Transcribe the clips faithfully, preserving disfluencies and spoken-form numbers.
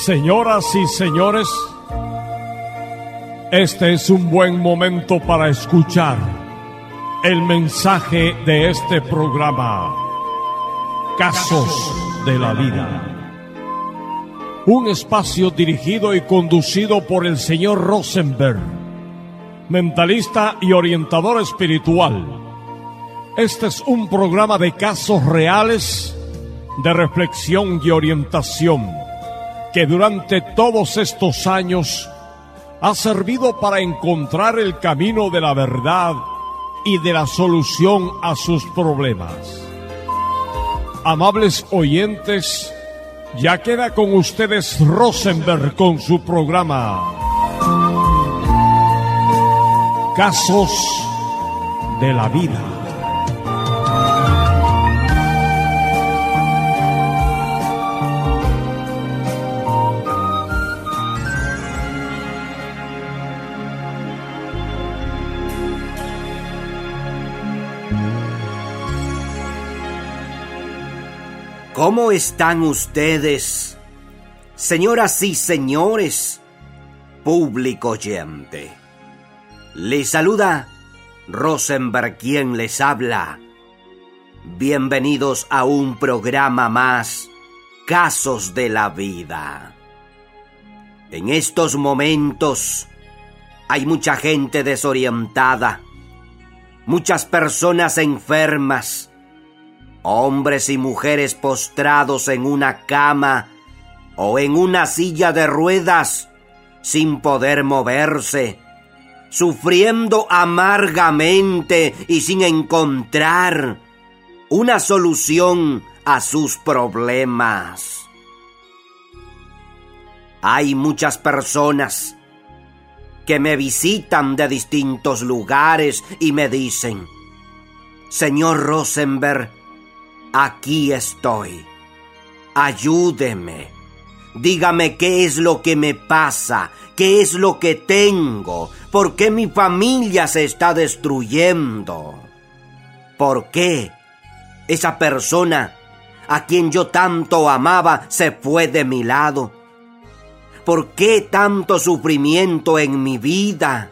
Señoras y señores, este es un buen momento para escuchar el mensaje de este programa, Casos de la Vida. Un espacio dirigido y conducido por el señor Rosenberg, mentalista y orientador espiritual. Este es un programa de casos reales, de reflexión y orientación, que durante todos estos años ha servido para encontrar el camino de la verdad y de la solución a sus problemas. Amables oyentes, ya queda con ustedes Rosenberg con su programa Casos de la Vida. ¿Cómo están ustedes, señoras y señores, público oyente? Les saluda Rosenberg, quien les habla. Bienvenidos a un programa más, Casos de la Vida. En estos momentos hay mucha gente desorientada, muchas personas enfermas, hombres y mujeres postrados en una cama o en una silla de ruedas sin poder moverse, sufriendo amargamente y sin encontrar una solución a sus problemas. Hay muchas personas que me visitan de distintos lugares y me dicen: Señor Rosenberg, aquí estoy. Ayúdeme. Dígame qué es lo que me pasa, qué es lo que tengo, por qué mi familia se está destruyendo, por qué esa persona a quien yo tanto amaba se fue de mi lado, por qué tanto sufrimiento en mi vida.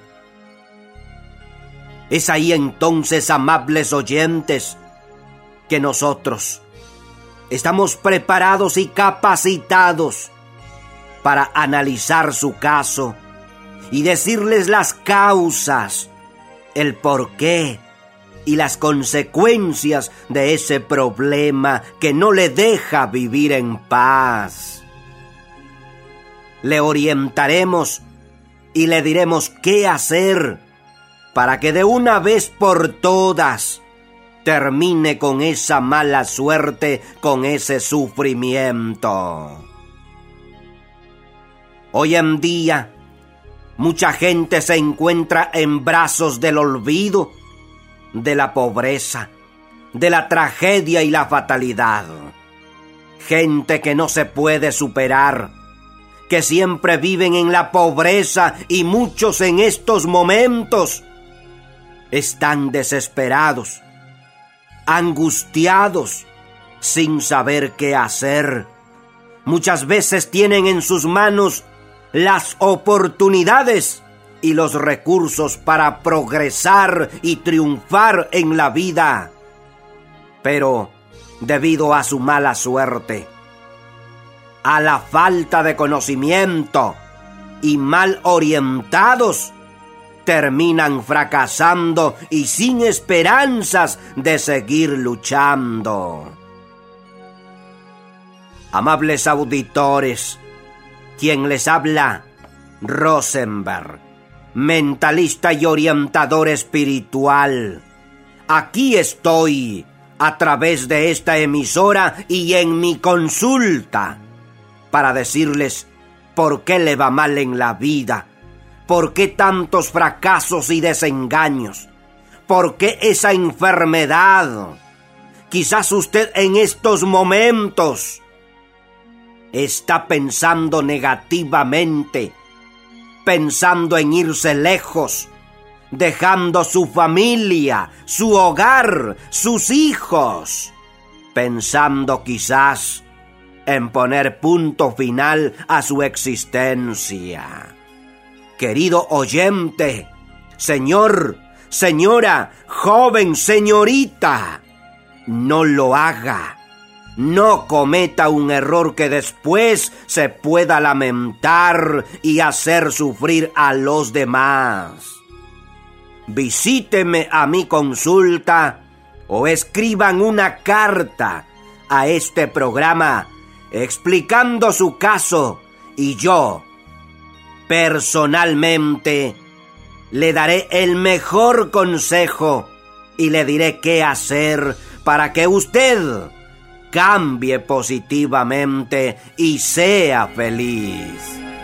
Es ahí entonces, amables oyentes, que nosotros estamos preparados y capacitados para analizar su caso y decirles las causas, el porqué y las consecuencias de ese problema que no le deja vivir en paz. Le orientaremos y le diremos qué hacer para que de una vez por todas termine con esa mala suerte, con ese sufrimiento. Hoy en día, mucha gente se encuentra en brazos del olvido, de la pobreza, de la tragedia y la fatalidad. Gente que no se puede superar, que siempre viven en la pobreza, y muchos en estos momentos están desesperados, angustiados, sin saber qué hacer. Muchas veces tienen en sus manos las oportunidades y los recursos para progresar y triunfar en la vida, pero debido a su mala suerte, a la falta de conocimiento y mal orientados, terminan fracasando y sin esperanzas de seguir luchando. Amables auditores, quien les habla, Rosenberg, mentalista y orientador espiritual. Aquí estoy, a través de esta emisora y en mi consulta, para decirles por qué le va mal en la vida, por qué tantos fracasos y desengaños, por qué esa enfermedad. Quizás usted en estos momentos está pensando negativamente, pensando en irse lejos, dejando su familia, su hogar, sus hijos, pensando quizás en poner punto final a su existencia. Querido oyente, señor, señora, joven, señorita, no lo haga. No cometa un error que después se pueda lamentar y hacer sufrir a los demás. Visíteme a mi consulta o escriban una carta a este programa explicando su caso y yo, personalmente, le daré el mejor consejo y le diré qué hacer para que usted cambie positivamente y sea feliz.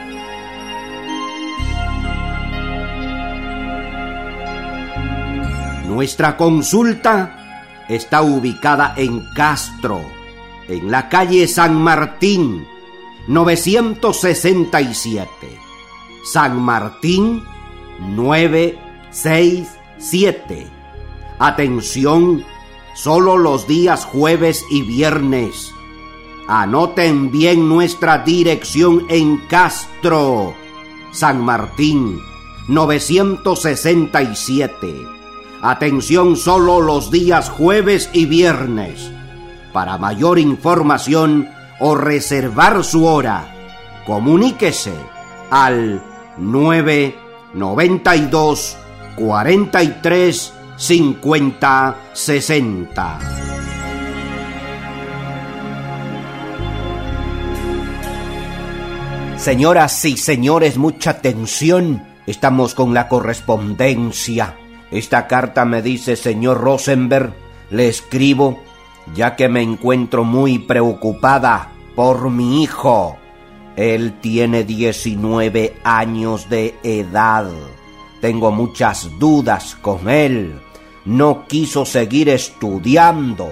Nuestra consulta está ubicada en Castro, en la calle San Martín, novecientos sesenta y siete. San Martín, novecientos sesenta y siete. Atención, solo los días jueves y viernes. Anoten bien nuestra dirección en Castro, San Martín, novecientos sesenta y siete. Atención, solo los días jueves y viernes. Para mayor información o reservar su hora, comuníquese al nueve noventa y dos cuarenta y tres cincuenta sesenta. Señoras y señores, mucha atención. Estamos con la correspondencia. Esta carta me dice: señor Rosenberg, le escribo ya que me encuentro muy preocupada por mi hijo. Él tiene diecinueve años de edad. Tengo muchas dudas con él. No quiso seguir estudiando.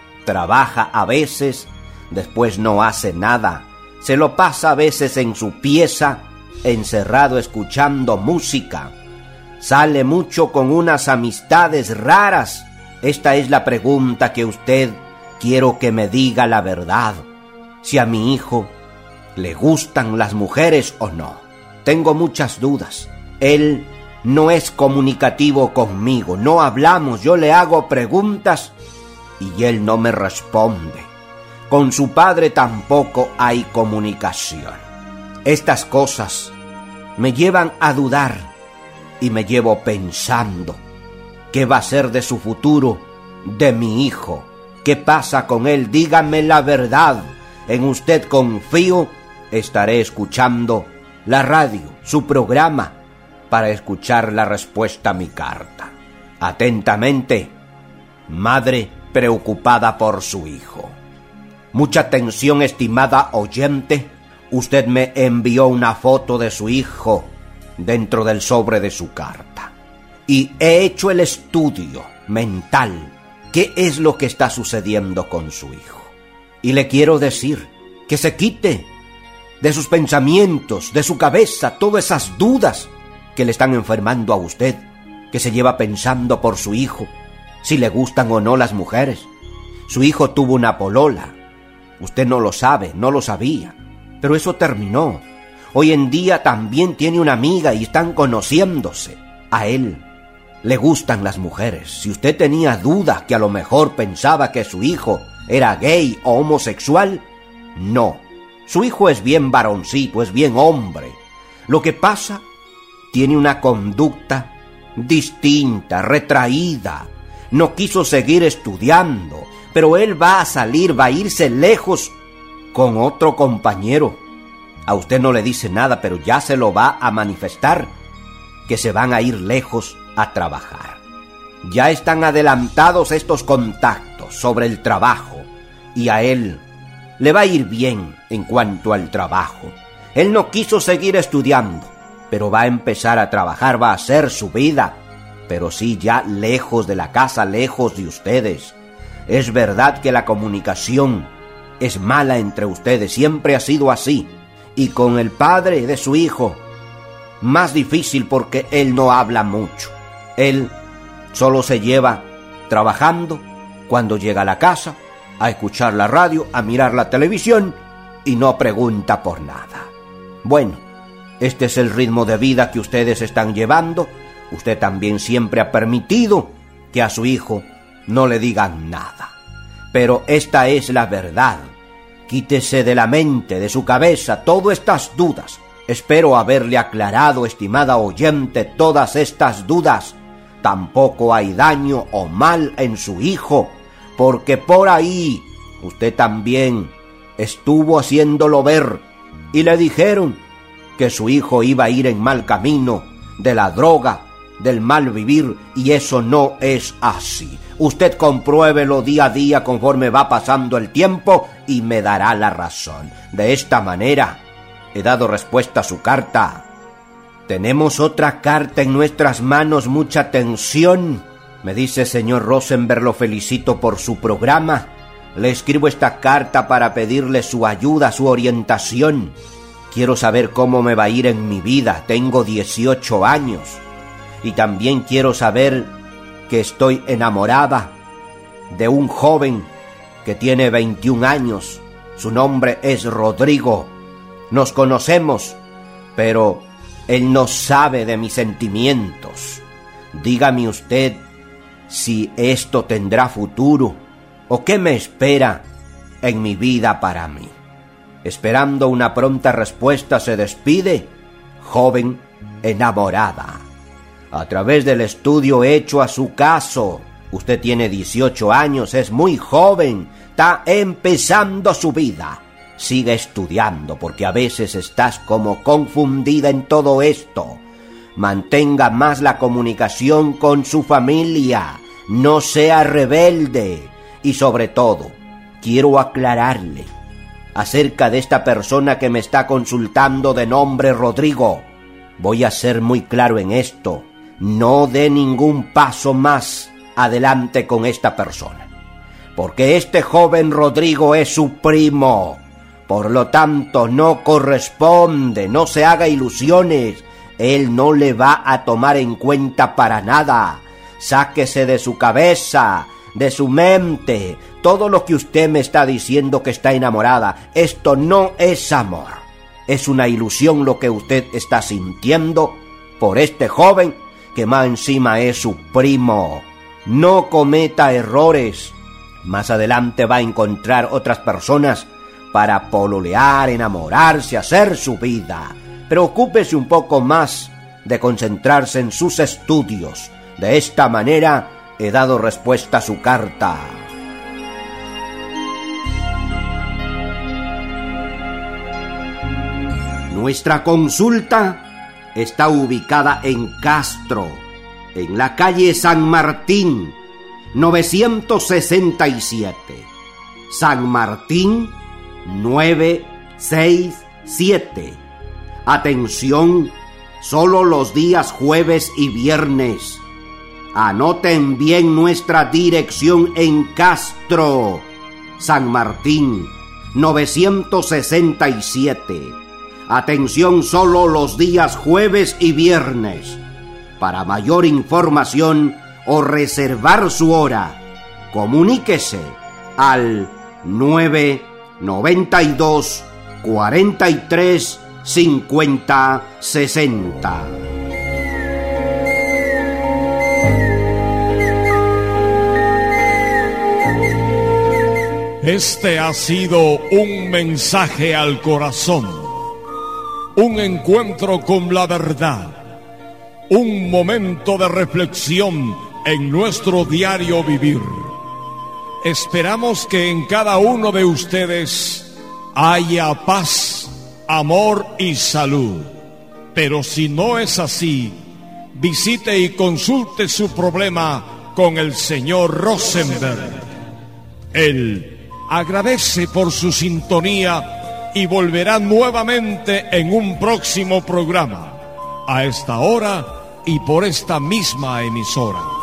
Trabaja a veces, después no hace nada. Se lo pasa a veces en su pieza, encerrado escuchando música. Sale mucho con unas amistades raras. Esta es la pregunta que usted quiero que me diga la verdad. Si a mi hijo le gustan las mujeres o no. Tengo muchas dudas. Él no es comunicativo conmigo, no hablamos, yo le hago preguntas y él no me responde. Con su padre tampoco hay comunicación. Estas cosas me llevan a dudar y me llevo pensando, ¿qué va a ser de su futuro, de mi hijo? ¿Qué pasa con él? Dígame la verdad. En usted confío. Estaré escuchando la radio, su programa, para escuchar la respuesta a mi carta. Atentamente, madre preocupada por su hijo. Mucha atención, estimada oyente. Usted me envió una foto de su hijo dentro del sobre de su carta. Y he hecho el estudio mental. ¿Qué es lo que está sucediendo con su hijo? Y le quiero decir que se quite de sus pensamientos, de su cabeza, todas esas dudas que le están enfermando a usted, que se lleva pensando por su hijo, si le gustan o no las mujeres. Su hijo tuvo una polola. Usted no lo sabe, no lo sabía, pero eso terminó. Hoy en día también tiene una amiga y están conociéndose. A él le gustan las mujeres. Si usted tenía duda que a lo mejor pensaba que su hijo era gay o homosexual, no. Su hijo es bien varoncito, es bien hombre. Lo que pasa, tiene una conducta distinta, retraída. No quiso seguir estudiando, pero él va a salir, va a irse lejos con otro compañero. A usted no le dice nada, pero ya se lo va a manifestar, que se van a ir lejos a trabajar. Ya están adelantados estos contactos sobre el trabajo, y a él le va a ir bien en cuanto al trabajo. Él no quiso seguir estudiando, pero va a empezar a trabajar, va a hacer su vida, pero sí ya lejos de la casa, lejos de ustedes. Es verdad que la comunicación es mala entre ustedes, siempre ha sido así, y con el padre de su hijo, más difícil porque él no habla mucho. Él solo se lleva trabajando, cuando llega a la casa, a escuchar la radio, a mirar la televisión y no pregunta por nada. Bueno, este es el ritmo de vida que ustedes están llevando. Usted también siempre ha permitido que a su hijo no le digan nada. Pero esta es la verdad. Quítese de la mente, de su cabeza, todas estas dudas. Espero haberle aclarado, estimada oyente, todas estas dudas. Tampoco hay daño o mal en su hijo, porque por ahí usted también estuvo haciéndolo ver y le dijeron que su hijo iba a ir en mal camino, de la droga, del mal vivir, y eso no es así. Usted compruébelo día a día conforme va pasando el tiempo y me dará la razón. De esta manera he dado respuesta a su carta. Tenemos otra carta en nuestras manos, mucha atención. Me dice: señor Rosenberg, lo felicito por su programa. Le escribo esta carta para pedirle su ayuda, su orientación. Quiero saber cómo me va a ir en mi vida. Tengo dieciocho años. Y también quiero saber que estoy enamorada de un joven que tiene veintiún años. Su nombre es Rodrigo. Nos conocemos, pero él no sabe de mis sentimientos. Dígame usted si esto tendrá futuro o qué me espera en mi vida para mí. Esperando una pronta respuesta, se despide, joven enamorada. A través del estudio hecho a su caso, usted tiene dieciocho años, es muy joven, está empezando su vida. Siga estudiando, porque a veces estás como confundida en todo esto. Mantenga más la comunicación con su familia, no sea rebelde. Y sobre todo, quiero aclararle acerca de esta persona que me está consultando de nombre Rodrigo. Voy a ser muy claro en esto. No dé ningún paso más adelante con esta persona, porque este joven Rodrigo es su primo. Por lo tanto, no corresponde, no se haga ilusiones. Él no le va a tomar en cuenta para nada. Sáquese de su cabeza, de su mente, todo lo que usted me está diciendo que está enamorada. Esto no es amor. Es una ilusión lo que usted está sintiendo por este joven que más encima es su primo. No cometa errores. Más adelante va a encontrar otras personas para pololear, enamorarse, hacer su vida. Preocúpese un poco más de concentrarse en sus estudios. De esta manera he dado respuesta a su carta. Nuestra consulta está ubicada en Castro, en la calle San Martín, novecientos sesenta y siete. San Martín, novecientos sesenta y siete. Atención, solo los días jueves y viernes. Anoten bien nuestra dirección en Castro, San Martín, novecientos sesenta y siete. Atención, solo los días jueves y viernes. Para mayor información o reservar su hora, comuníquese al nueve noventa y dos cuarenta y tres cincuenta sesenta. Este ha sido un mensaje al corazón, un encuentro con la verdad, un momento de reflexión en nuestro diario vivir. Esperamos que en cada uno de ustedes haya paz, amor y salud. Pero si no es así, visite y consulte su problema con el señor Rosenberg. Él agradece por su sintonía y volverá nuevamente en un próximo programa, a esta hora y por esta misma emisora.